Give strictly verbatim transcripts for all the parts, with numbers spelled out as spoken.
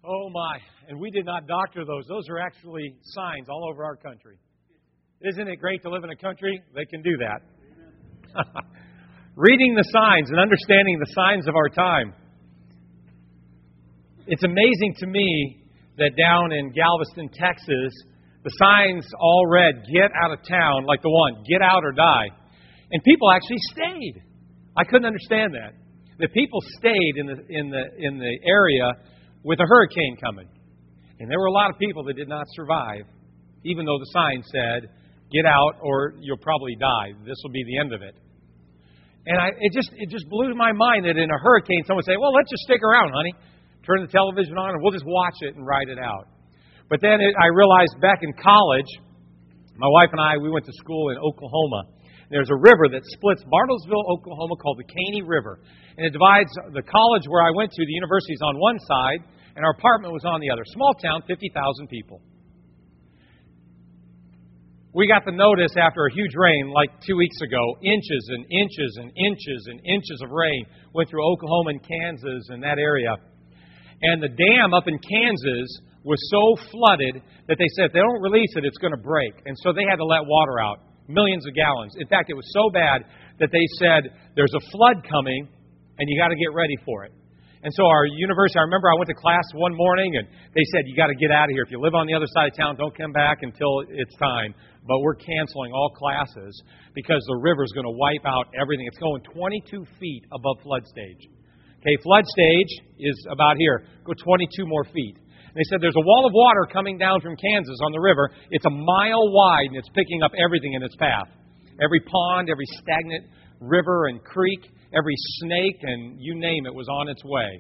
Oh, my. And we did not doctor those. Those are actually signs all over our country. Isn't it great to live in a country? They can do that. Reading the signs and understanding the signs of our time. It's amazing to me that down in Galveston, Texas, the signs all read, get out of town, like the one, get out or die. And people actually stayed. I couldn't understand that. The people stayed in the in the in the area with a hurricane coming. And there were a lot of people that did not survive, even though the sign said, get out or you'll probably die. This will be the end of it. And I, it just it just blew my mind that in a hurricane, someone would say, well, let's just stick around, honey. Turn the television on and we'll just watch it and ride it out. But then it, I realized back in college, my wife and I, we went to school in Oklahoma. There's a river that splits Bartlesville, Oklahoma, called the Caney River. And it divides the college where I went to, the university's on one side, and our apartment was on the other. Small town, fifty thousand people. We got the notice after a huge rain like two weeks ago. Inches and inches and inches and inches of rain went through Oklahoma and Kansas and that area. And the dam up in Kansas was so flooded that they said if they don't release it, it's going to break. And so they had to let water out, millions of gallons. In fact, it was so bad that they said there's a flood coming and you got to get ready for it. And so our university, I remember I went to class one morning and they said, you got to get out of here. If you live on the other side of town, don't come back until it's time. But we're canceling all classes because the river's going to wipe out everything. It's going twenty-two feet above flood stage. Okay, flood stage is about here. Go twenty-two more feet. And they said there's a wall of water coming down from Kansas on the river. It's a mile wide and it's picking up everything in its path. Every pond, every stagnant river and creek, every snake, and you name it was on its way.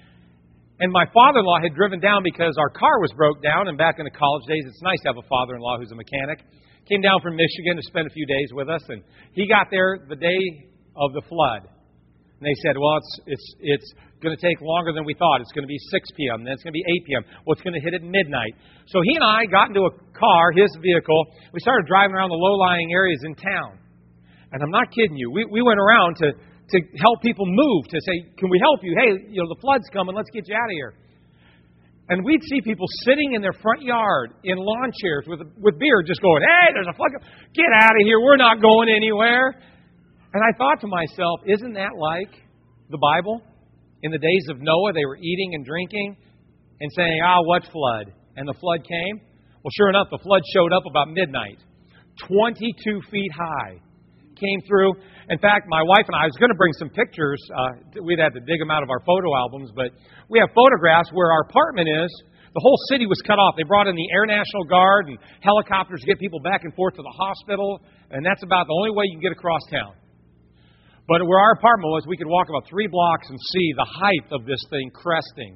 And my father-in-law had driven down because our car was broke down, and back in the college days, it's nice to have a father-in-law who's a mechanic. Came down from Michigan to spend a few days with us, and he got there the day of the flood. And they said, well, it's it's it's going to take longer than we thought. It's going to be six p.m., then it's going to be eight p.m. Well, it's going to hit at midnight. So he and I got into a car, his vehicle. We started driving around the low-lying areas in town. And I'm not kidding you. We we went around to, to help people move, to say, can we help you? Hey, you know, the flood's coming. Let's get you out of here. And we'd see people sitting in their front yard in lawn chairs with with beer just going, hey, there's a flood. Get out of here. We're not going anywhere. And I thought to myself, isn't that like the Bible? In the days of Noah, they were eating and drinking and saying, ah, what flood? And the flood came. Well, sure enough, the flood showed up about midnight. twenty-two feet high. Came through. In fact, my wife and I, I was going to bring some pictures. Uh, we'd had to dig them out of our photo albums, but we have photographs where our apartment is. The whole city was cut off. They brought in the Air National Guard and helicopters to get people back and forth to the hospital, and that's about the only way you can get across town. But where our apartment was, we could walk about three blocks and see the height of this thing cresting.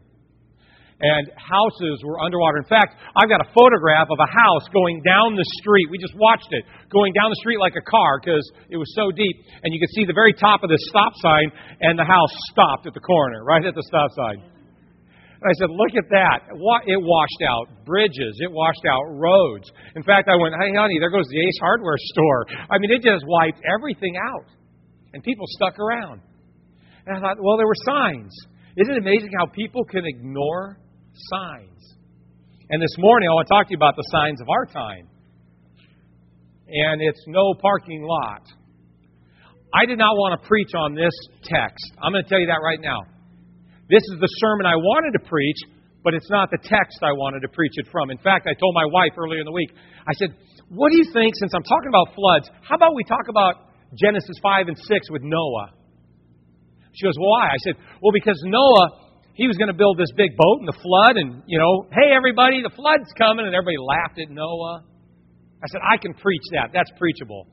And houses were underwater. In fact, I've got a photograph of a house going down the street. We just watched it, going down the street like a car because it was so deep. And you could see the very top of the stop sign, and the house stopped at the corner, right at the stop sign. And I said, look at that. It washed out bridges. It washed out roads. In fact, I went, hey, honey, there goes the Ace Hardware store. I mean, it just wiped everything out. And people stuck around. And I thought, well, there were signs. Isn't it amazing how people can ignore signs? And this morning, I want to talk to you about the signs of our time. And it's no parking lot. I did not want to preach on this text. I'm going to tell you that right now. This is the sermon I wanted to preach, but it's not the text I wanted to preach it from. In fact, I told my wife earlier in the week, I said, what do you think, since I'm talking about floods, how about we talk about Genesis five and six with Noah? She goes, well, why? I said, well, because Noah, he was going to build this big boat in the flood, and, you know, hey, everybody, the flood's coming, and everybody laughed at Noah. I said, I can preach that. That's preachable.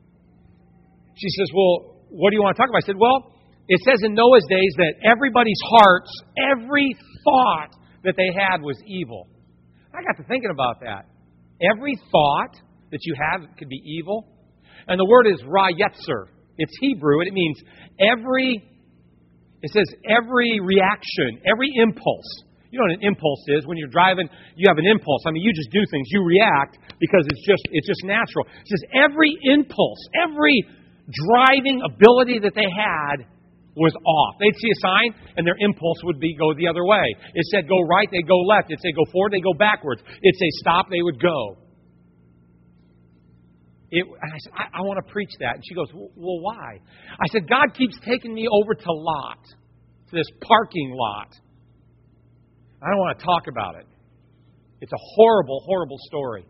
She says, well, what do you want to talk about? I said, well, it says in Noah's days that everybody's hearts, every thought that they had was evil. I got to thinking about that. Every thought that you have could be evil. And the word is ra yetzer. It's Hebrew, and it means every, it says every reaction, every impulse. You know what an impulse is? When you're driving, you have an impulse. I mean, you just do things. You react because it's just it's just natural. It says every impulse, every driving ability that they had was off. They'd see a sign, and their impulse would be go the other way. It said go right, they'd go left. It said go forward, they'd go backwards. It'd say stop, they would go. It, and I said, I, I want to preach that. And she goes, well, why? I said, God keeps taking me over to Lot, to this parking lot. I don't want to talk about it. It's a horrible, horrible story.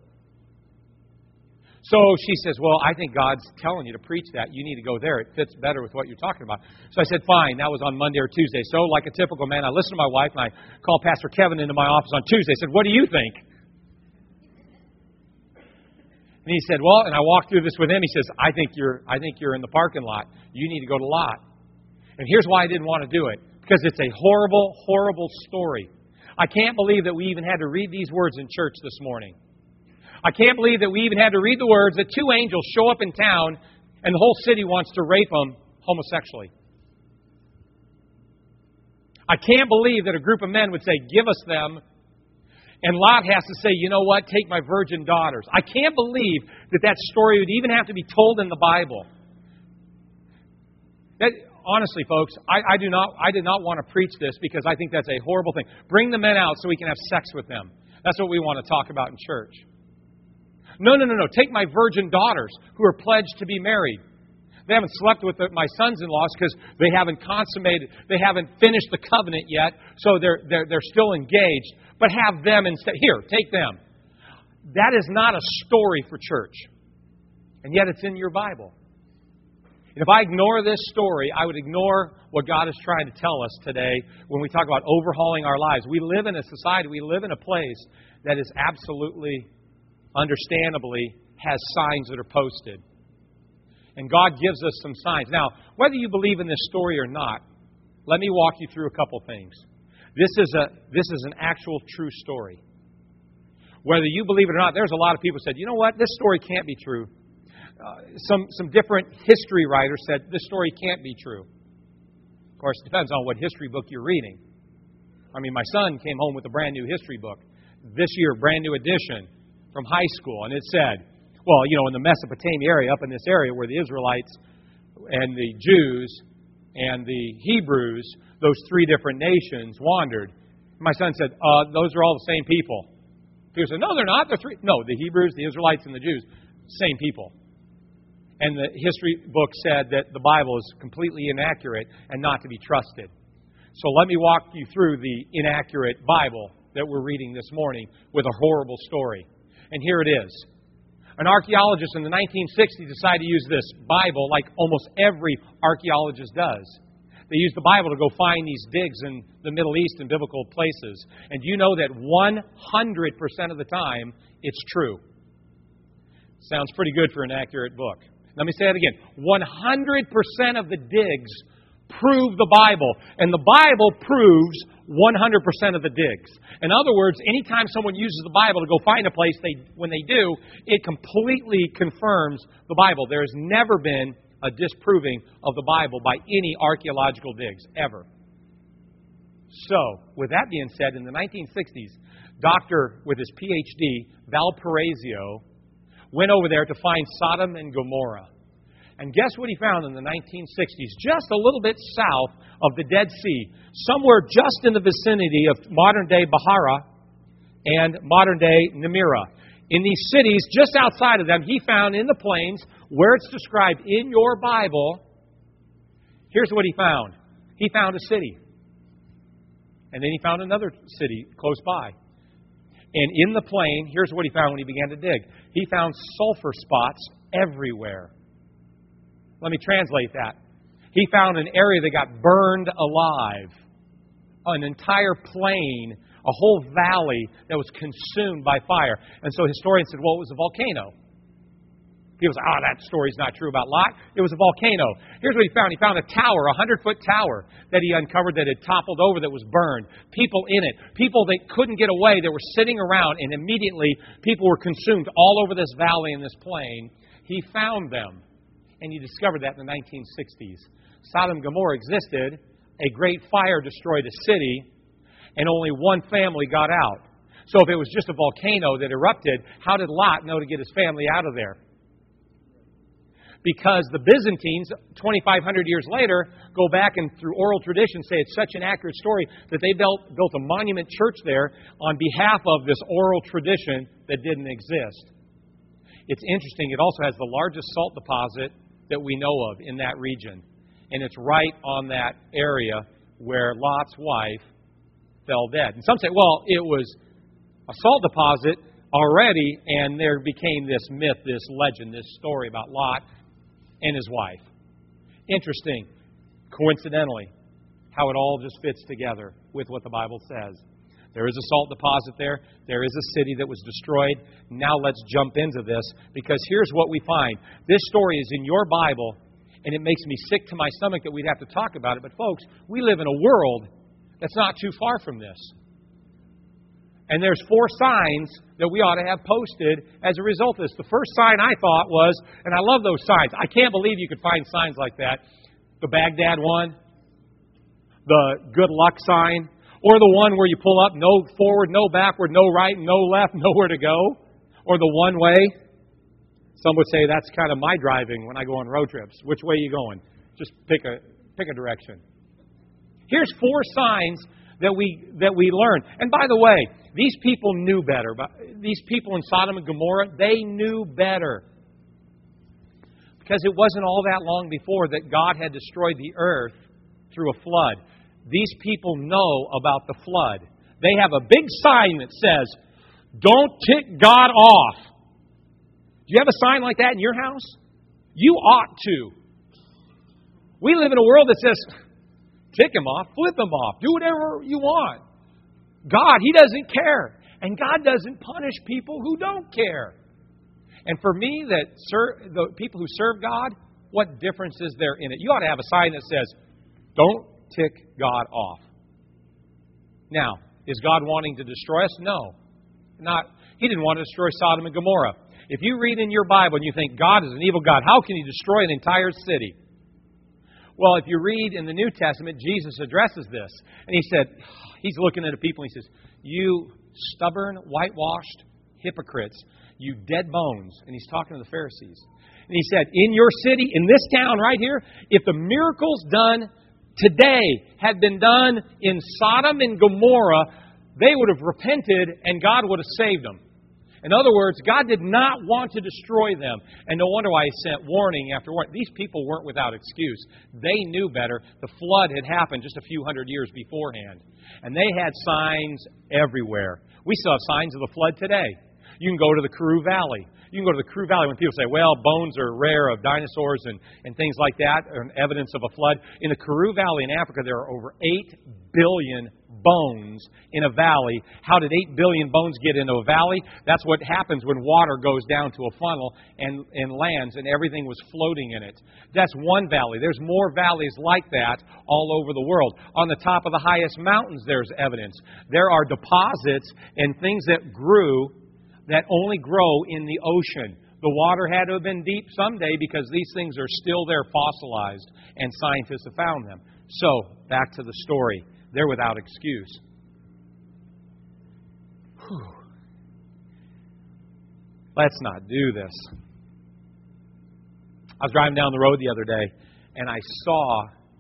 So she says, well, I think God's telling you to preach that. You need to go there. It fits better with what you're talking about. So I said, fine. That was on Monday or Tuesday. So like a typical man, I listened to my wife, and I called Pastor Kevin into my office on Tuesday. I said, what do you think? And he said, well, and I walked through this with him. He says, I think you're I think you're in the parking lot. You need to go to Lot. And here's why I didn't want to do it. Because it's a horrible, horrible story. I can't believe that we even had to read these words in church this morning. I can't believe that we even had to read the words that two angels show up in town and the whole city wants to rape them homosexually. I can't believe that a group of men would say, give us them. And Lot has to say, you know what, take my virgin daughters. I can't believe that that story would even have to be told in the Bible. That, honestly, folks, I, I do not I did not want to preach this because I think that's a horrible thing. Bring the men out so we can have sex with them. That's what we want to talk about in church. No, no, no, no. Take my virgin daughters who are pledged to be married. They haven't slept with the, my sons-in-laws because they haven't consummated, they haven't finished the covenant yet, so they're, they're, they're still engaged. But have them instead. Here, take them. That is not a story for church. And yet it's in your Bible. And if I ignore this story, I would ignore what God is trying to tell us today when we talk about overhauling our lives. We live in a society, we live in a place that is absolutely, understandably, has signs that are posted. And God gives us some signs. Now, whether you believe in this story or not, let me walk you through a couple things. This is a this is an actual true story. Whether you believe it or not, there's a lot of people who said, you know what, this story can't be true. Uh, some some different history writers said this story can't be true. Of course, it depends on what history book you're reading. I mean, my son came home with a brand new history book this year, brand new edition from high school, and it said, well, you know, in the Mesopotamia area, up in this area where the Israelites and the Jews and the Hebrews, those three different nations, wandered. My son said, uh, those are all the same people. People said, no, they're not. They're three. No, the Hebrews, the Israelites, and the Jews, same people. And the history book said that the Bible is completely inaccurate and not to be trusted. So let me walk you through the inaccurate Bible that we're reading this morning with a horrible story. And here it is. An archaeologist in the nineteen sixties decided to use this Bible like almost every archaeologist does. They use the Bible to go find these digs in the Middle East and biblical places. And do you know that one hundred percent of the time it's true? Sounds pretty good for an accurate book. Let me say it again. one hundred percent of the digs prove the Bible. And the Bible proves one hundred percent of the digs. In other words, anytime someone uses the Bible to go find a place, they when they do, it completely confirms the Bible. There has never been a disproving of the Bible by any archaeological digs, ever. So, with that being said, in the nineteen sixties, doctor with his P H D, Valparaiso, went over there to find Sodom and Gomorrah. And guess what he found in the nineteen sixties? Just a little bit south of the Dead Sea, somewhere just in the vicinity of modern-day Bahara and modern-day Nimira. In these cities, just outside of them, he found in the plains, where it's described in your Bible, here's what he found. He found a city. And then he found another city close by. And in the plain, here's what he found when he began to dig. He found sulfur spots everywhere. Let me translate that. He found an area that got burned alive. An entire plain, a whole valley that was consumed by fire. And so historians said, well, it was a volcano. People said, oh, that story's not true about Lot. It was a volcano. Here's what he found. He found a tower, a hundred-foot tower that he uncovered that had toppled over, that was burned. People in it. People that couldn't get away, that were sitting around, and immediately people were consumed all over this valley and this plain. He found them. And he discovered that in the nineteen sixties. Sodom and Gomorrah existed. A great fire destroyed a city, and only one family got out. So if it was just a volcano that erupted, how did Lot know to get his family out of there? because the Byzantines, twenty-five hundred years later, go back and through oral tradition say it's such an accurate story that they built, built a monument church there on behalf of this oral tradition that didn't exist. It's interesting. It also has the largest salt deposit that we know of in that region. And it's right on that area where Lot's wife fell dead. And some say, well, it was a salt deposit already, and there became this myth, this legend, this story about Lot and his wife. Interesting, coincidentally, how it all just fits together with what the Bible says. There is a salt deposit there. There is a city that was destroyed. Now let's jump into this, because here's what we find. This story is in your Bible, and it makes me sick to my stomach that we'd have to talk about it. But folks, we live in a world that's not too far from this. And there's four signs that we ought to have posted as a result of this. The first sign I thought was, and I love those signs. I can't believe you could find signs like that. The Baghdad one, the good luck sign, or the one where you pull up, no forward, no backward, no right, no left, nowhere to go, or the one way. Some would say that's kind of my driving when I go on road trips. Which way are you going? Just pick a pick a direction. Here's four signs that we that we learn. And by the way, these people knew better. These people in Sodom and Gomorrah, they knew better. Because it wasn't all that long before that God had destroyed the earth through a flood. These people know about the flood. They have a big sign that says, "Don't tick God off." Do you have a sign like that in your house? You ought to. We live in a world that says, tick him off, flip him off, do whatever you want. God, He doesn't care. And God doesn't punish people who don't care. And for me, that ser- the people who serve God, what difference is there in it? You ought to have a sign that says, don't tick God off. Now, is God wanting to destroy us? No. Not. He didn't want to destroy Sodom and Gomorrah. If you read in your Bible and you think God is an evil God, how can He destroy an entire city? Well, if you read in the New Testament, Jesus addresses this. And He said, He's looking at the people and He says, "You stubborn, whitewashed hypocrites, you dead bones." And He's talking to the Pharisees. And He said, in your city, in this town right here, if the miracles done today had been done in Sodom and Gomorrah, they would have repented and God would have saved them. In other words, God did not want to destroy them. And no wonder why He sent warning after warning. These people weren't without excuse. They knew better. The flood had happened just a few hundred years beforehand. And they had signs everywhere. We still have signs of the flood today. You can go to the Karoo Valley. You can go to the Karoo Valley when people say, well, bones are rare of dinosaurs and, and things like that, or evidence of a flood. In the Karoo Valley in Africa, there are over eight billion bones in a valley. How did eight billion bones get into a valley? That's what happens when water goes down to a funnel and, and lands, and everything was floating in it. That's one valley. There's more valleys like that all over the world. On the top of the highest mountains, there's evidence. There are deposits and things that grew that only grow in the ocean. The water had to have been deep someday because these things are still there fossilized, and scientists have found them. So, back to the story. They're without excuse. Whew. Let's not do this. I was driving down the road the other day, and I saw,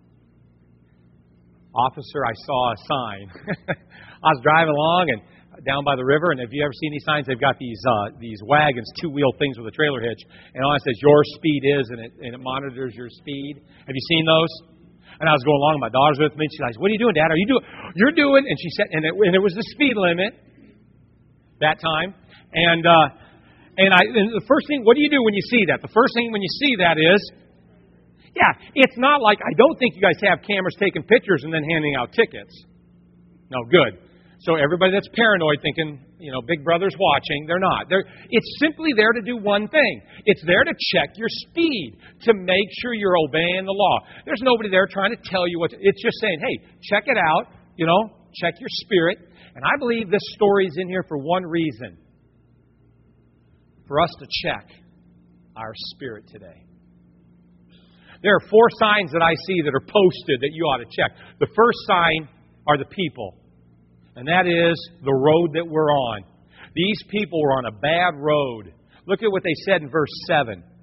officer, I saw a sign. I was driving along and down by the river, and if you ever seen these signs, they've got these uh, these wagons, two-wheel things with a trailer hitch, and on it says, your speed is, and it, and it monitors your speed. Have you seen those? And I was going along, my daughter's with me, and she's like, what are you doing, Dad? Are you doing? You're doing, and she said, and it, and it was the speed limit that time. And uh, and I and the first thing, what do you do when you see that? The first thing when you see that is, yeah, it's not like, I don't think you guys have cameras taking pictures and then handing out tickets. No, good. So everybody that's paranoid thinking, you know, Big Brother's watching, they're not. They're, it's simply there to do one thing. It's there to check your speed, to make sure you're obeying the law. There's nobody there trying to tell you what to, it's just saying, hey, check it out, you know, check your spirit. And I believe this story is in here for one reason. For us to check our spirit today. There are four signs that I see that are posted that you ought to check. The first sign are the people. And that is the road that we're on. These people were on a bad road. Look at what they said in verse seven.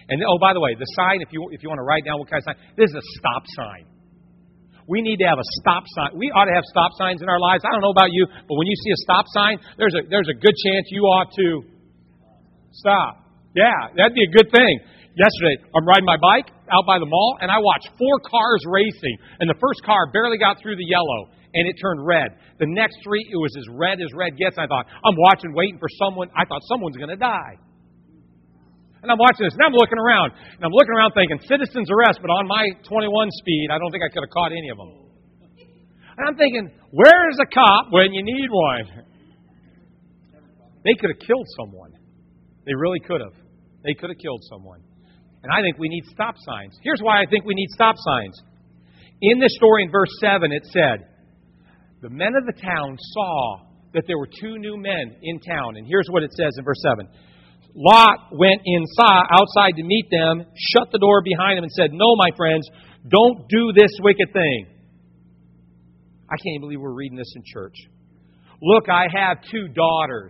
And oh, by the way, the sign, if you if you want to write down what kind of sign, this is a stop sign. We need to have a stop sign. We ought to have stop signs in our lives. I don't know about you, but when you see a stop sign, there's a there's a good chance you ought to stop. Yeah, that'd be a good thing. Yesterday, I'm riding my bike out by the mall, and I watched four cars racing. And the first car barely got through the yellow, and it turned red. The next three, it was as red as red gets. I thought, I'm watching, waiting for someone. I thought someone's going to die. And I'm watching this, and I'm looking around. And I'm looking around thinking, citizen's arrest, but on my twenty-one speed, I don't think I could have caught any of them. And I'm thinking, where's a cop when you need one? They could have killed someone. They really could have. They could have killed someone. And I think we need stop signs. Here's why I think we need stop signs. In this story in verse seven, it said, the men of the town saw that there were two new men in town. And here's what it says in verse seven. Lot went inside, outside to meet them, shut the door behind them, and said, no, my friends, don't do this wicked thing. I can't believe we're reading this in church. Look, I have two daughters.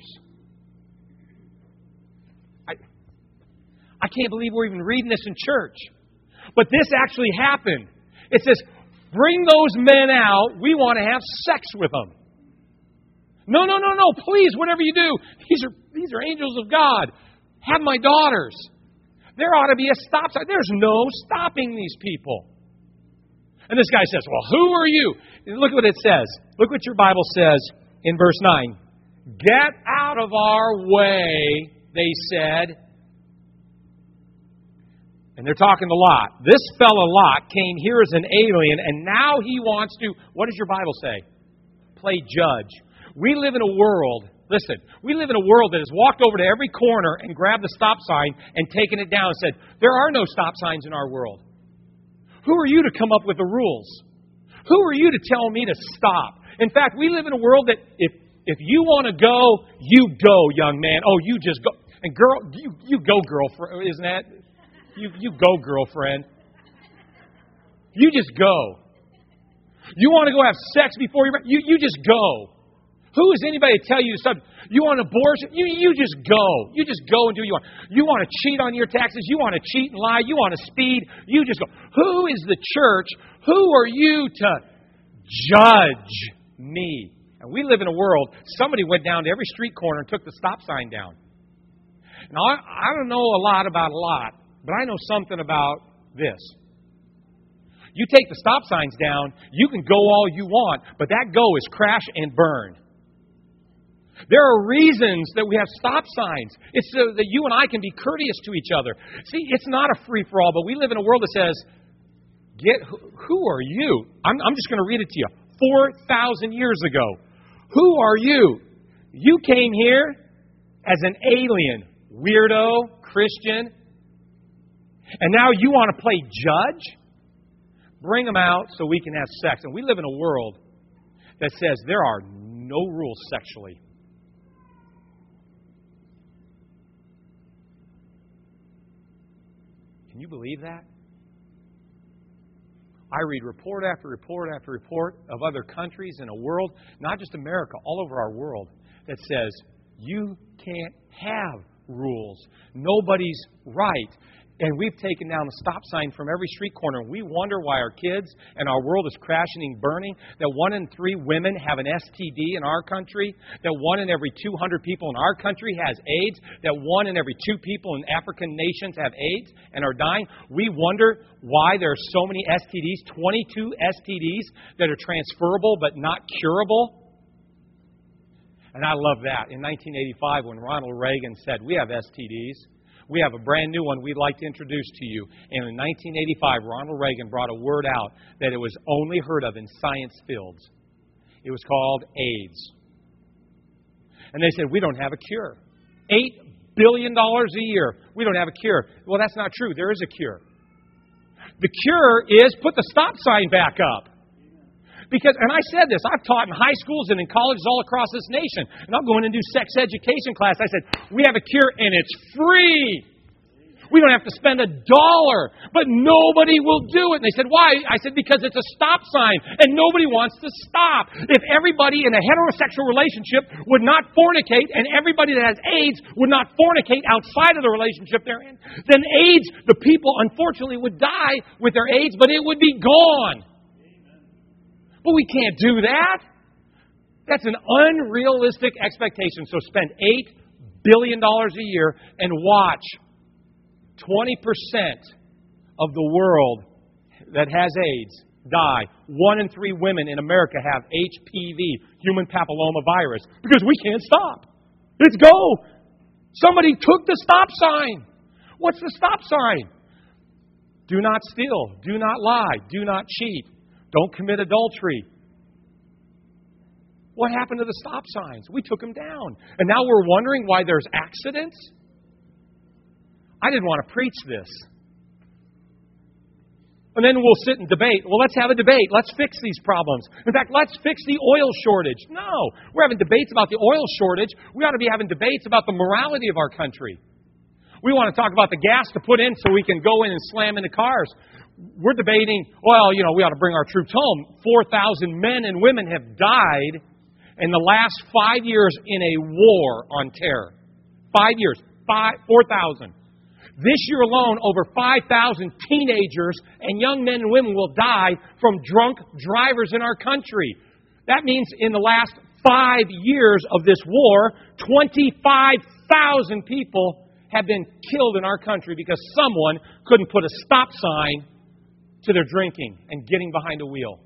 I, I can't believe we're even reading this in church. But this actually happened. It says, bring those men out. We want to have sex with them. No, no, no, no. Please, whatever you do. These are, these are angels of God. Have my daughters. There ought to be a stop sign. There's no stopping these people. And this guy says, well, who are you? Look what it says. Look what your Bible says in verse nine. Get out of our way, they said. And they're talking to Lot. This fellow Lot came here as an alien, and now he wants to, what does your Bible say? Play judge. We live in a world, listen, we live in a world that has walked over to every corner and grabbed the stop sign and taken it down and said, there are no stop signs in our world. Who are you to come up with the rules? Who are you to tell me to stop? In fact, we live in a world that if if you want to go, you go, young man. Oh, you just go. And girl, you, you go, girlfriend, isn't that? You, you go, girlfriend. You just go. You want to go have sex before you... You, you just go. Who is anybody to tell you to stop? You want abortion? You, you just go. You just go and do what you want. You want to cheat on your taxes? You want to cheat and lie? You want to speed? You just go. Who is the church? Who are you to judge me? And we live in a world, somebody went down to every street corner and took the stop sign down. Now, I, I don't know a lot about a lot, but I know something about this. You take the stop signs down, you can go all you want, but that go is crash and burn. There are reasons that we have stop signs. It's so that you and I can be courteous to each other. See, it's not a free-for-all, but we live in a world that says, "Get who are you?" I'm, I'm just going to read it to you. four thousand years ago. Who are you? You came here as an alien, weirdo, Christian, and now you want to play judge? Bring them out so we can have sex. And we live in a world that says there are no rules sexually. Can you believe that? I read report after report after report of other countries in a world, not just America, all over our world, that says you can't have rules. Nobody's right. And we've taken down the stop sign from every street corner. We wonder why our kids and our world is crashing and burning. That one in three women have an S T D in our country. That one in every two hundred people in our country has AIDS. That one in every two people in African nations have AIDS and are dying. We wonder why there are so many S T Ds, twenty-two S T Ds that are transferable but not curable. And I love that. In nineteen eighty-five, when Ronald Reagan said, we have S T Ds. We have a brand new one we'd like to introduce to you. And in nineteen eighty-five, Ronald Reagan brought a word out that it was only heard of in science fields. It was called AIDS. And they said, we don't have a cure. Eight billion dollars a year. We don't have a cure. Well, that's not true. There is a cure. The cure is put the stop sign back up. Because, and I said this, I've taught in high schools and in colleges all across this nation. And I'll go in and do sex education class. I said, we have a cure and it's free. We don't have to spend a dollar. But nobody will do it. And they said, why? I said, because it's a stop sign. And nobody wants to stop. If everybody in a heterosexual relationship would not fornicate, and everybody that has AIDS would not fornicate outside of the relationship they're in, then AIDS, the people, unfortunately, would die with their AIDS, but it would be gone. But we can't do that. That's an unrealistic expectation. So spend eight billion dollars a year and watch twenty percent of the world that has AIDS die. One in three women in America have H P V, human papilloma virus, because we can't stop. Let's go. Somebody took the stop sign. What's the stop sign? Do not steal. Do not lie. Do not cheat. Don't commit adultery. What happened to the stop signs? We took them down. And now we're wondering why there's accidents? I didn't want to preach this. And then we'll sit and debate. Well, let's have a debate. Let's fix these problems. In fact, let's fix the oil shortage. No, we're having debates about the oil shortage. We ought to be having debates about the morality of our country. We want to talk about the gas to put in so we can go in and slam into cars. We're debating, well, you know, we ought to bring our troops home. four thousand men and women have died in the last five years in a war on terror. Five years. Five, four thousand. This year alone, over five thousand teenagers and young men and women will die from drunk drivers in our country. That means in the last five years of this war, twenty-five thousand people have been killed in our country because someone couldn't put a stop sign to their drinking and getting behind a wheel.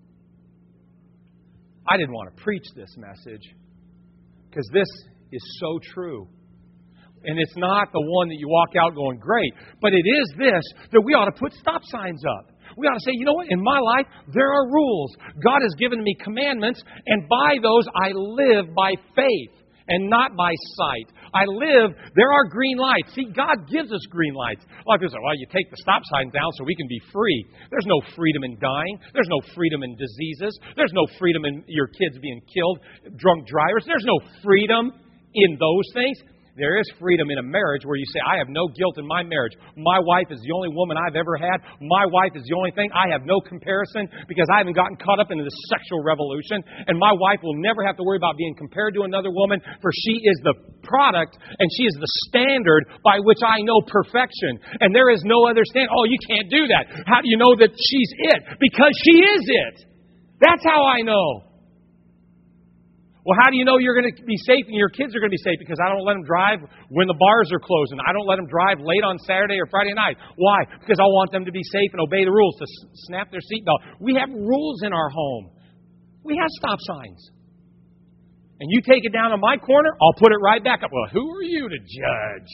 I didn't want to preach this message because this is so true. And it's not the one that you walk out going, great. But it is this, that we ought to put stop signs up. We ought to say, you know what? In my life, there are rules. God has given me commandments, and by those I live by faith and not by sight. I live, there are green lights. See, God gives us green lights. A lot of people say, well, you take the stop sign down so we can be free. There's no freedom in dying. There's no freedom in diseases. There's no freedom in your kids being killed, drunk drivers. There's no freedom in those things. There is freedom in a marriage where you say, I have no guilt in my marriage. My wife is the only woman I've ever had. My wife is the only thing. I have no comparison because I haven't gotten caught up into the sexual revolution. And my wife will never have to worry about being compared to another woman, for she is the product and she is the standard by which I know perfection. And there is no other standard. Oh, you can't do that. How do you know that she's it? Because she is it. That's how I know. Well, how do you know you're going to be safe and your kids are going to be safe? Because I don't let them drive when the bars are closed, and I don't let them drive late on Saturday or Friday night. Why? Because I want them to be safe and obey the rules, to snap their seatbelt. We have rules in our home. We have stop signs. And you take it down on my corner, I'll put it right back up. Well, who are you to judge?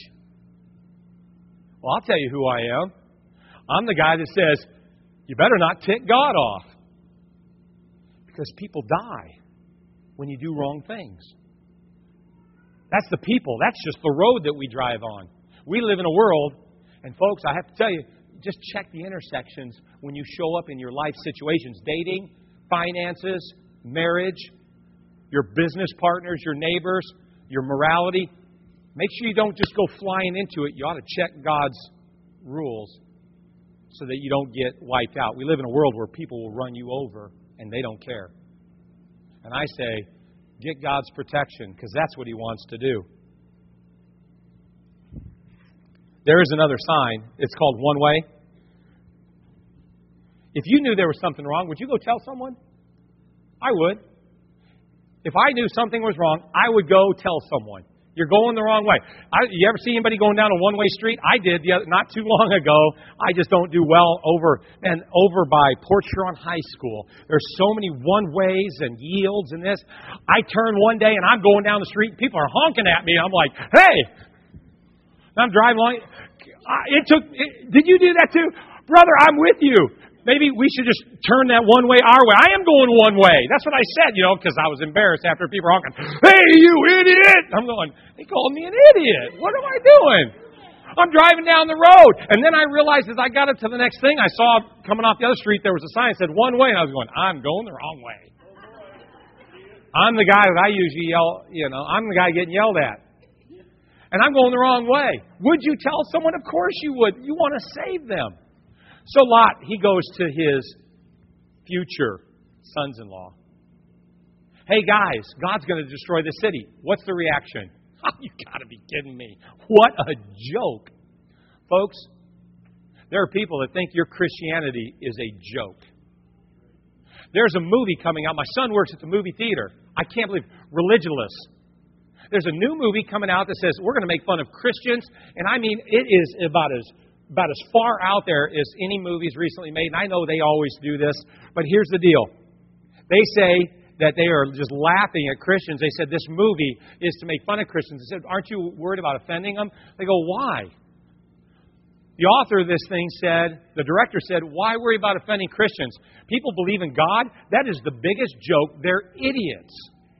Well, I'll tell you who I am. I'm the guy that says, you better not tick God off. Because people die when you do wrong things. That's the people. That's just the road that we drive on. We live in a world, and folks, I have to tell you, just check the intersections when you show up in your life situations. Dating, finances, marriage, your business partners, your neighbors, your morality. Make sure you don't just go flying into it. You ought to check God's rules so that you don't get wiped out. We live in a world where people will run you over and they don't care. And I say, get God's protection, because that's what He wants to do. There is another sign. It's called one way. If you knew there was something wrong, would you go tell someone? I would. If I knew something was wrong, I would go tell someone. You're going the wrong way. I, you ever see anybody going down a one-way street? I did the other, not too long ago. I just don't do well over and over by Port Huron High School. There's so many one-ways and yields and this. I turn one day and I'm going down the street and people are honking at me. I'm like, hey! I'm driving along. It took. It, did you do that too? Brother, I'm with you. Maybe we should just turn that one way our way. I am going one way. That's what I said, you know, because I was embarrassed after people were honking. Hey, you idiot! I'm going, they called me an idiot. What am I doing? I'm driving down the road. And then I realized as I got up to the next thing, I saw coming off the other street, there was a sign that said one way. And I was going, I'm going the wrong way. I'm the guy that I usually yell, you know, I'm the guy getting yelled at. And I'm going the wrong way. Would you tell someone? Of course you would. You want to save them. So Lot, he goes to his future sons-in-law. Hey guys, God's going to destroy the city. What's the reaction? Oh, you got to be kidding me. What a joke. Folks, there are people that think your Christianity is a joke. There's a movie coming out. My son works at the movie theater. I can't believe Religulous. There's a new movie coming out that says we're going to make fun of Christians. And I mean, it is about as about as far out there as any movies recently made. And I know they always do this. But here's the deal. They say that they are just laughing at Christians. They said this movie is to make fun of Christians. They said, aren't you worried about offending them? They go, why? The author of this thing said, the director said, why worry about offending Christians? People believe in God. That is the biggest joke. They're idiots.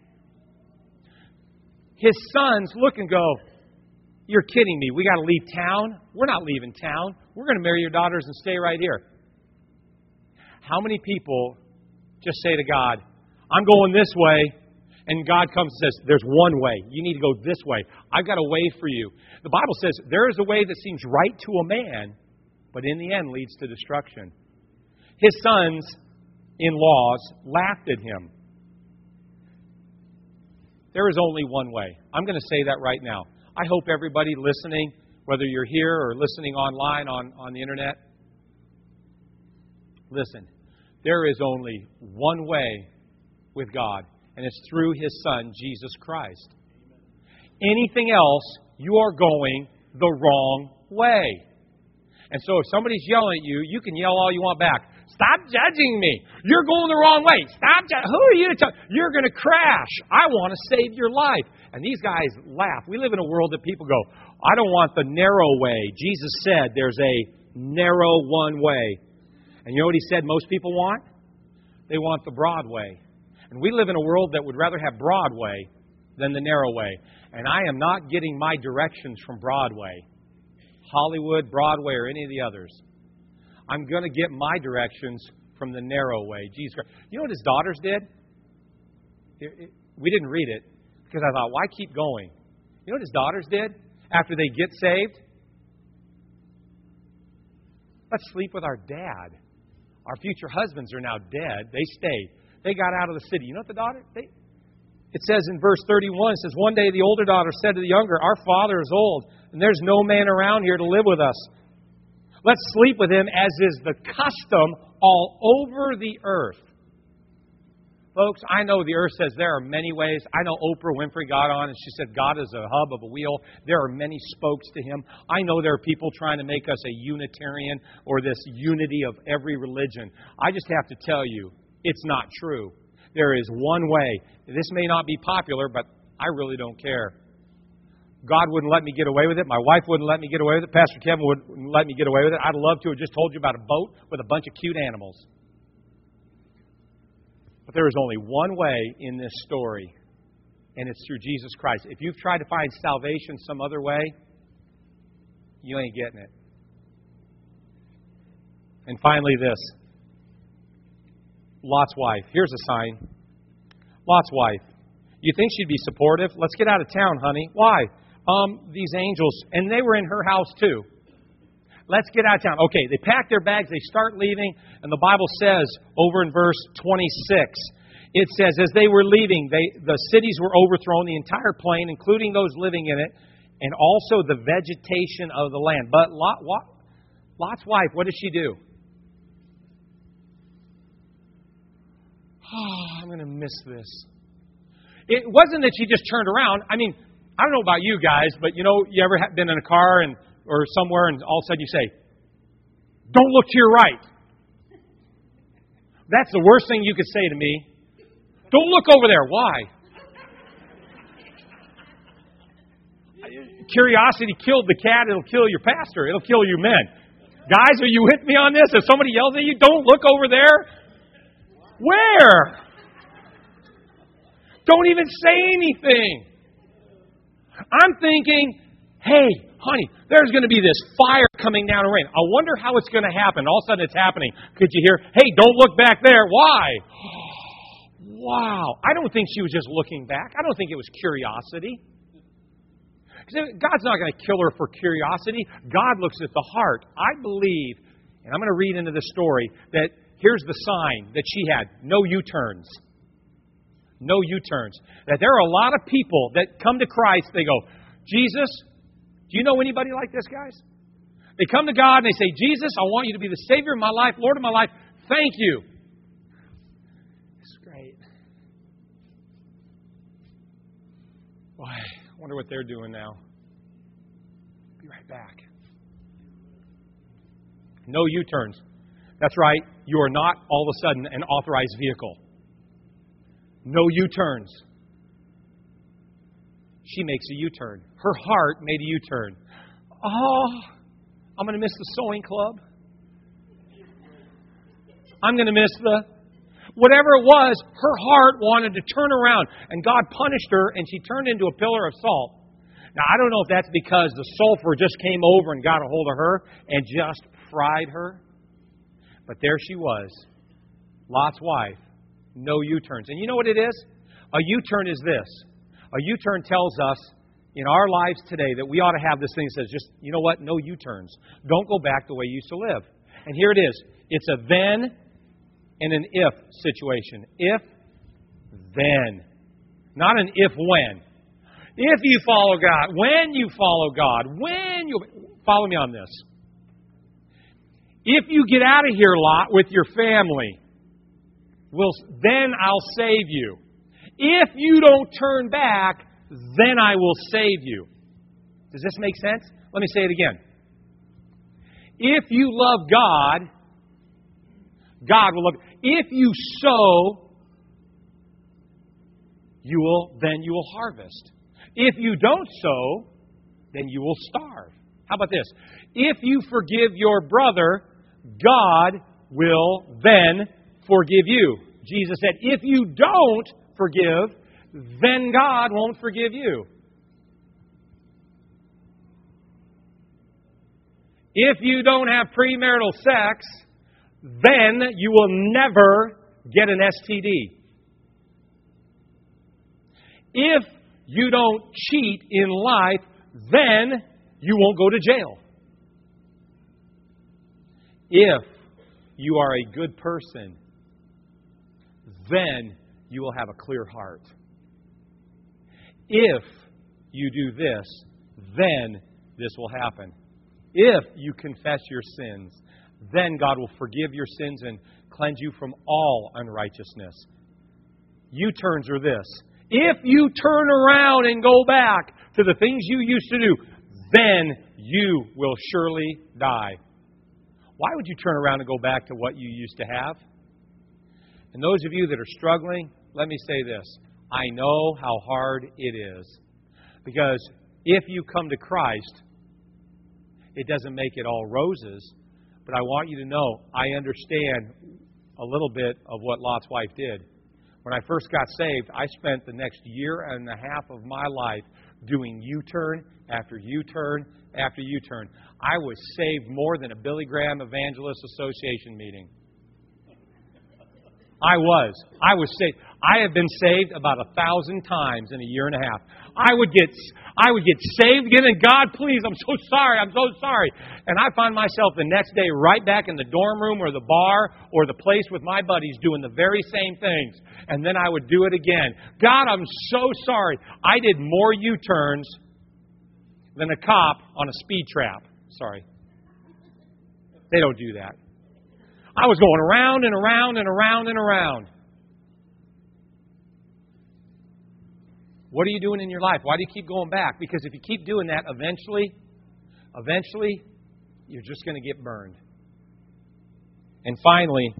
His sons look and go, you're kidding me. We got to leave town? We're not leaving town. We're going to marry your daughters and stay right here. How many people just say to God, I'm going this way, and God comes and says, there's one way. You need to go this way. I've got a way for you. The Bible says there is a way that seems right to a man, but in the end leads to destruction. His sons-in-laws laughed at him. There is only one way. I'm going to say that right now. I hope everybody listening, whether you're here or listening online on, on the internet, listen. There is only one way with God, and it's through His Son, Jesus Christ. Anything else, you are going the wrong way. And so if somebody's yelling at you, you can yell all you want back. Stop judging me. You're going the wrong way. Stop. Ju- Who are you to tell? You're going to crash. I want to save your life. And these guys laugh. We live in a world that people go, I don't want the narrow way. Jesus said there's a narrow one way. And you know what He said most people want? They want the broad way. And we live in a world that would rather have Broadway than the narrow way. And I am not getting my directions from Broadway, Hollywood, Broadway, or any of the others. I'm going to get my directions from the narrow way, Jesus Christ. You know what His daughters did? We didn't read it because I thought, why keep going? You know what His daughters did after they get saved? Let's sleep with our dad. Our future husbands are now dead. They stayed. They got out of the city. You know what the daughter? They, it says in verse thirty-one, it says, one day the older daughter said to the younger, our father is old, and there's no man around here to live with us. Let's sleep with him as is the custom all over the earth. Folks, I know the earth says there are many ways. I know Oprah Winfrey got on and she said God is a hub of a wheel. There are many spokes to Him. I know there are people trying to make us a Unitarian or this unity of every religion. I just have to tell you, it's not true. There is one way. This may not be popular, but I really don't care. God wouldn't let me get away with it. My wife wouldn't let me get away with it. Pastor Kevin wouldn't let me get away with it. I'd love to have just told you about a boat with a bunch of cute animals. But there is only one way in this story, and it's through Jesus Christ. If you've tried to find salvation some other way, you ain't getting it. And finally this. Lot's wife. Here's a sign. Lot's wife. You think she'd be supportive? Let's get out of town, honey. Why? Um, these angels, and they were in her house too. Let's get out of town. Okay, they pack their bags, they start leaving, and the Bible says over in verse twenty-six, it says, as they were leaving, they, the cities were overthrown, the entire plain, including those living in it, and also the vegetation of the land. But Lot, Lot, Lot's wife, what does she do? Oh, I'm going to miss this. It wasn't that she just turned around. I mean, I don't know about you guys, but you know, you ever been in a car and or somewhere and all of a sudden you say, don't look to your right. That's the worst thing you could say to me. Don't look over there. Why? Curiosity killed the cat. It'll kill your pastor. It'll kill you men. Guys, are you with me on this? If somebody yells at you, don't look over there. Where? Don't even say anything. I'm thinking, hey, honey, there's going to be this fire coming down in rain. I wonder how it's going to happen. All of a sudden it's happening. Could you hear, hey, don't look back there. Why? Wow. I don't think she was just looking back. I don't think it was curiosity. God's not going to kill her for curiosity. God looks at the heart. I believe, and I'm going to read into the story, that here's the sign that she had. No U-turns. No U-turns. That there are a lot of people that come to Christ, they go, Jesus, do you know anybody like this, guys? They come to God and they say, Jesus, I want you to be the Savior of my life, Lord of my life. Thank you. It's great. Boy, I wonder what they're doing now. Be right back. No U-turns. That's right. You are not all of a sudden an authorized vehicle. No U-turns. She makes a U-turn. Her heart made a U-turn. Oh, I'm going to miss the sewing club. I'm going to miss the... Whatever it was, her heart wanted to turn around. And God punished her, and she turned into a pillar of salt. Now, I don't know if that's because the sulfur just came over and got a hold of her and just fried her. But there she was, Lot's wife. No U-turns. And you know what it is? A U-turn is this. A U-turn tells us in our lives today that we ought to have this thing that says, just, you know what? No U-turns. Don't go back the way you used to live. And here it is. It's a then and an if situation. If, then. Not an if, when. If you follow God. When you follow God. When you... Follow me on this. If you get out of here, Lot, with your family, Will, then I'll save you. If you don't turn back, then I will save you. Does this make sense? Let me say it again. If you love God, God will love you. If you sow, you will, then you will harvest. If you don't sow, then you will starve. How about this? If you forgive your brother, God will then forgive you. Jesus said, if you don't forgive, then God won't forgive you. If you don't have premarital sex, then you will never get an S T D. If you don't cheat in life, then you won't go to jail. If you are a good person, then you will have a clear heart. If you do this, then this will happen. If you confess your sins, then God will forgive your sins and cleanse you from all unrighteousness. U-turns are this. If you turn around and go back to the things you used to do, then you will surely die. Why would you turn around and go back to what you used to have? And those of you that are struggling, let me say this. I know how hard it is. Because if you come to Christ, it doesn't make it all roses. But I want you to know, I understand a little bit of what Lot's wife did. When I first got saved, I spent the next year and a half of my life doing U-turn after U-turn after U-turn. I was saved more than a Billy Graham Evangelist Association meeting. I was. I was saved. I have been saved about a thousand times in a year and a half. I would get, I would get saved again, and God, please, I'm so sorry, I'm so sorry. And I find myself the next day right back in the dorm room or the bar or the place with my buddies doing the very same things. And then I would do it again. God, I'm so sorry. I did more U-turns than a cop on a speed trap. Sorry. They don't do that. I was going around and around and around and around. What are you doing in your life? Why do you keep going back? Because if you keep doing that, eventually, eventually, you're just going to get burned. And finally,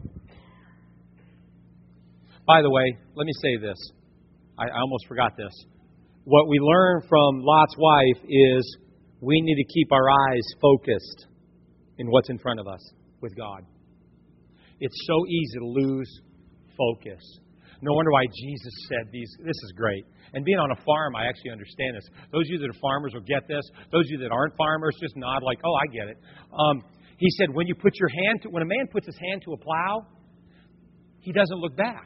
by the way, let me say this. I, I almost forgot this. What we learn from Lot's wife is we need to keep our eyes focused in what's in front of us with God. It's so easy to lose focus. No wonder why Jesus said these. This is great. And being on a farm, I actually understand this. Those of you that are farmers will get this. Those of you that aren't farmers just nod like, oh, I get it. Um, he said, when you put your hand to, when a man puts his hand to a plow, he doesn't look back.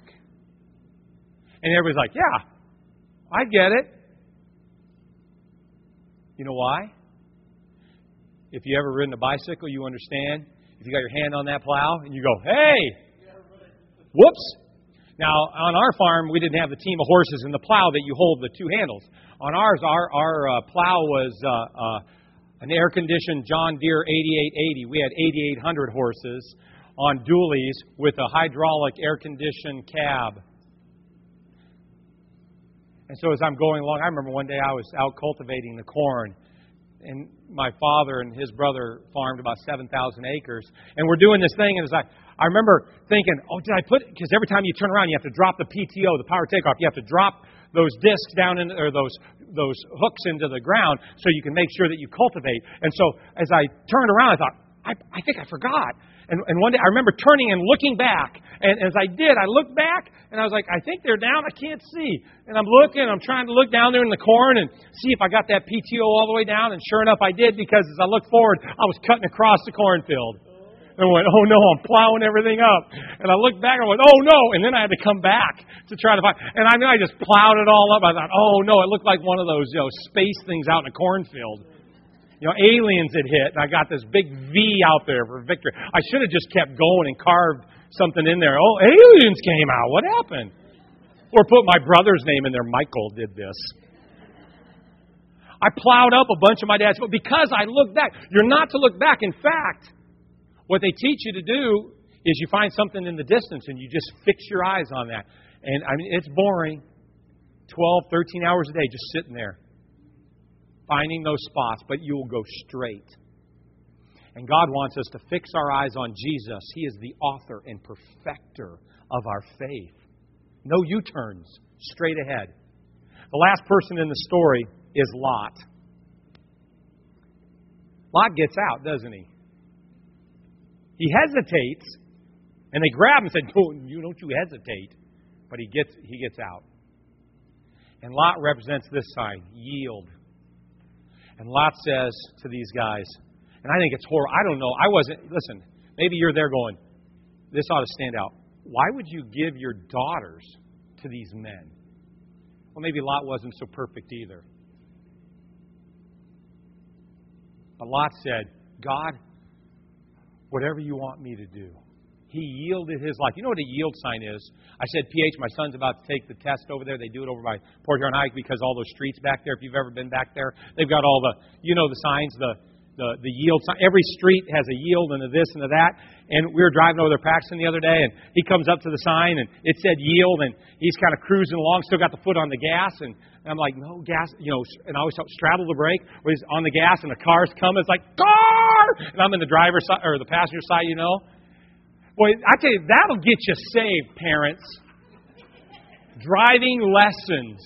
And everybody's like, yeah, I get it. You know why? If you ever ridden a bicycle, you understand. If you got your hand on that plow and you go, hey, whoops. Now, on our farm, we didn't have the team of horses and the plow that you hold the two handles. On ours, our, our uh, plow was uh, uh, an air-conditioned John Deere eighty-eight eighty. We had eighty-eight hundred horses on dualies with a hydraulic air-conditioned cab. And so as I'm going along, I remember one day I was out cultivating the corn, and my father and his brother farmed about seven thousand acres. And we're doing this thing, and as I, I remember thinking, oh, did I put, because every time you turn around, you have to drop the P T O, the power takeoff. You have to drop those discs down in, or those those hooks into the ground so you can make sure that you cultivate. And so as I turned around, I thought, I, I think I forgot. And, and one day I remember turning and looking back. And as I did, I looked back and I was like, I think they're down. I can't see. And I'm looking, I'm trying to look down there in the corn and see if I got that P T O all the way down. And sure enough, I did, because as I looked forward, I was cutting across the cornfield. And I went, oh no, I'm plowing everything up. And I looked back and I went, oh no. And then I had to come back to try to find. And I mean, I just plowed it all up. I thought, oh no, it looked like one of those, you know, space things out in a cornfield. You know, aliens had hit, and I got this big V out there for victory. I should have just kept going and carved something in there. Oh, aliens came out. What happened? Or put my brother's name in there. Michael did this. I plowed up a bunch of my dad's, but because I looked back, you're not to look back. In fact, what they teach you to do is you find something in the distance and you just fix your eyes on that. And I mean, it's boring. twelve, thirteen hours a day just sitting there, finding those spots, but you will go straight. And God wants us to fix our eyes on Jesus. He is the author and perfecter of our faith. No U-turns, straight ahead. The last person in the story is Lot. Lot gets out, doesn't he? He hesitates, and they grab him and say, "Don't you don't you hesitate." But he gets he gets out. And Lot represents this sign, yield. And Lot says to these guys, and I think it's horrible. I don't know. I wasn't, listen, maybe you're there going, this ought to stand out. Why would you give your daughters to these men? Well, maybe Lot wasn't so perfect either. But Lot said, God, whatever you want me to do. He yielded his life. You know what a yield sign is? I said, P H, my son's about to take the test over there. They do it over by Port Huron Hike because all those streets back there, if you've ever been back there, they've got all the, you know the signs, the the, the yield sign. Every street has a yield and a this and a that. And we were driving over there Paxton the other day, and he comes up to the sign, and it said yield, and he's kind of cruising along, still got the foot on the gas, and I'm like, no, gas, you know, and I always tell, straddle the brake, where he's on the gas, and the car's coming, it's like, car! And I'm in the driver's side, or the passenger side, you know. Boy, I tell you, that'll get you saved, parents. Driving lessons.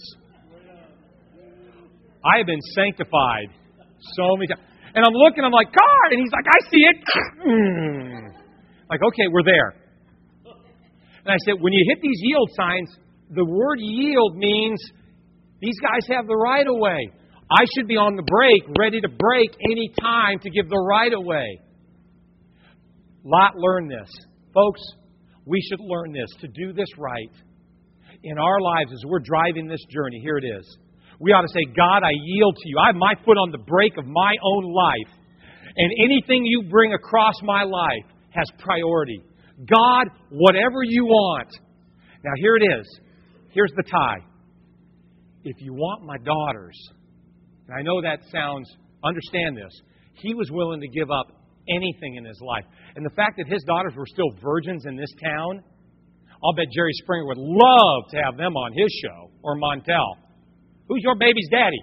I have been sanctified so many times. And I'm looking, I'm like, car! And he's like, I see it. Like, okay, we're there. And I said, when you hit these yield signs, the word yield means these guys have the right of way. I should be on the brake, ready to brake any time to give the right of way. Lot learned this. Folks, we should learn this. To do this right in our lives as we're driving this journey, here it is. We ought to say, God, I yield to you. I have my foot on the brake of my own life. And anything you bring across my life has priority. God, whatever you want. Now, here it is. Here's the tie. If you want my daughters, and I know that sounds, understand this, he was willing to give up anything in his life. And the fact that his daughters were still virgins in this town, I'll bet Jerry Springer would love to have them on his show, or Montel. Who's your baby's daddy?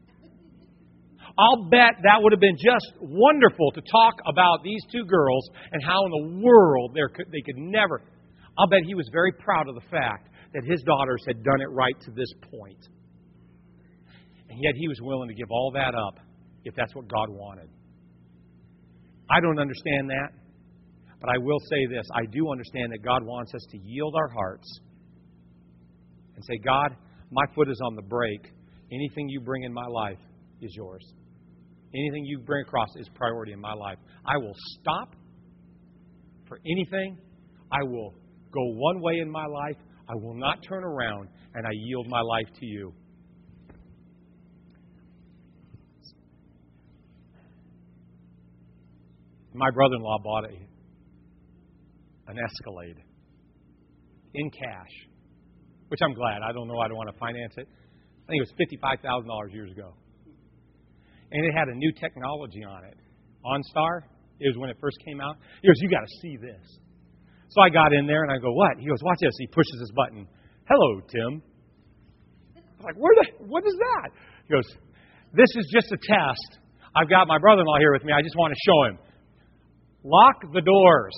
I'll bet that would have been just wonderful to talk about these two girls and how in the world they could never. I'll bet he was very proud of the fact that his daughters had done it right to this point. And yet he was willing to give all that up if that's what God wanted. I don't understand that, but I will say this. I do understand that God wants us to yield our hearts and say, God, my foot is on the brake. Anything you bring in my life is yours. Anything you bring across is priority in my life. I will stop for anything. I will go one way in my life. I will not turn around, and I yield my life to you. My brother-in-law bought a, an Escalade in cash, which I'm glad. I don't know. I don't want to finance it. I think it was fifty-five thousand dollars years ago. And it had a new technology on it. OnStar, it was when it first came out. He goes, you got to see this. So I got in there and I go, what? He goes, watch this. He pushes his button. Hello, Tim. I'm like, where the, what is that? He goes, this is just a test. I've got my brother-in-law here with me. I just want to show him. Lock the doors.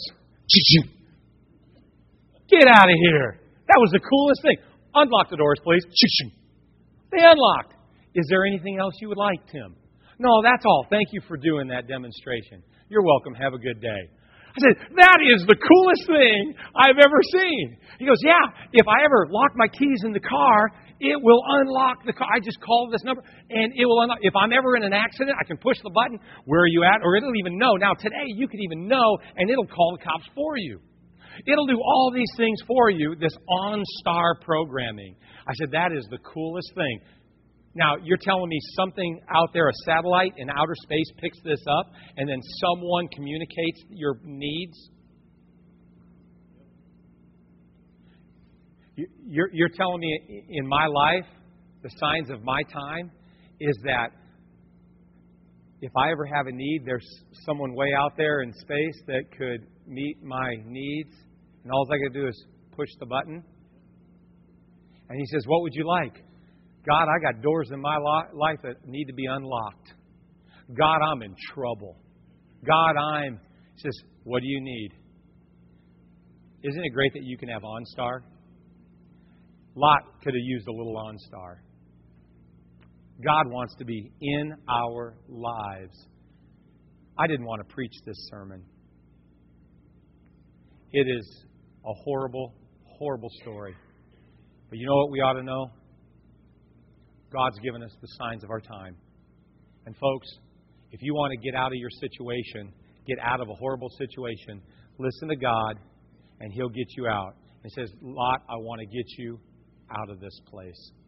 Get out of here. That was the coolest thing. Unlock the doors, please. They unlocked. Is there anything else you would like, Tim? No, that's all. Thank you for doing that demonstration. You're welcome. Have a good day. I said, that is the coolest thing I've ever seen. He goes, yeah, if I ever lock my keys in the car, it will unlock the car. I just call this number, and it will unlock. If I'm ever in an accident, I can push the button, where are you at? Or it'll even know. Now, today, you can even know, and it'll call the cops for you. It'll do all these things for you, this OnStar programming. I said, that is the coolest thing. Now, you're telling me something out there, a satellite in outer space picks this up, and then someone communicates your needs? You're, you're telling me in my life, the signs of my time is that if I ever have a need, there's someone way out there in space that could meet my needs, and all I got to do is push the button. And he says, what would you like? God, I got doors in my life that need to be unlocked. God, I'm in trouble. God, I'm... He says, what do you need? Isn't it great that you can have OnStar? Lot could have used a little OnStar. God wants to be in our lives. I didn't want to preach this sermon. It is a horrible, horrible story. But you know what we ought to know? God's given us the signs of our time. And folks, if you want to get out of your situation, get out of a horrible situation, listen to God, and He'll get you out. He says, Lot, I want to get you out of this place.